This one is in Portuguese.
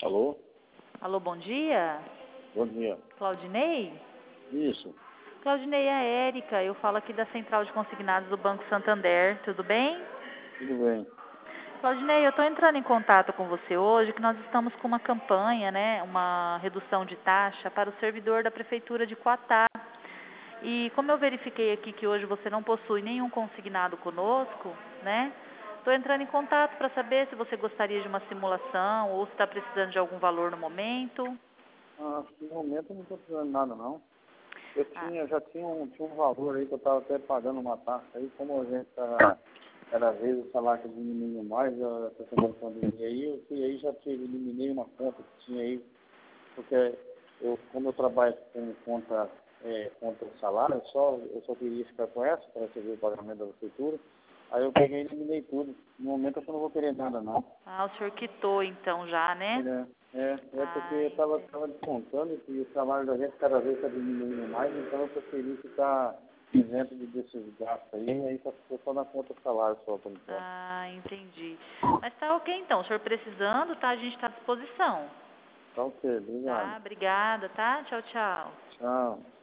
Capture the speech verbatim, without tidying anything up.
Alô? Alô, bom dia. Bom dia. Claudinei? Isso. Claudinei, é a Érica. Eu falo aqui da Central de Consignados do Banco Santander. Tudo bem? Tudo bem. Claudinei, eu estou entrando em contato com você hoje que nós estamos com uma campanha, né, uma redução de taxa para o servidor da Prefeitura de Quatá. E como eu verifiquei aqui que hoje você não possui nenhum consignado conosco, né, estou entrando em contato para saber se você gostaria de uma simulação ou se está precisando de algum valor no momento. Ah, no momento eu não estou precisando de nada, não. Eu Ah, tinha, já tinha um, tinha um valor aí que eu estava até pagando uma taxa aí, como a gente tá, cada vez o salário tá diminuindo mais, a questão da pandemia aí, eu fui aí já tive, eliminei uma conta que tinha aí, porque eu, como eu trabalho com conta, é, conta de salário, eu só, eu só queria ficar com essa para receber o pagamento da prefeitura. Aí eu peguei e eliminei tudo. No momento eu acho que eu não vou querer nada, não. ah, o senhor quitou então já, né? É, é, é porque Ah, eu estava entendi. tava descontando que o salário da gente cada vez está diminuindo mais, então eu preferi ficar isento de desses gastos aí, e aí só ficou só na conta do salário só por enquanto. Ah, entendi. Mas tá ok então, o senhor precisando, tá? A gente está à disposição. Então, ok, obrigado. Tá? Obrigada, tá? Tchau, tchau. Tchau.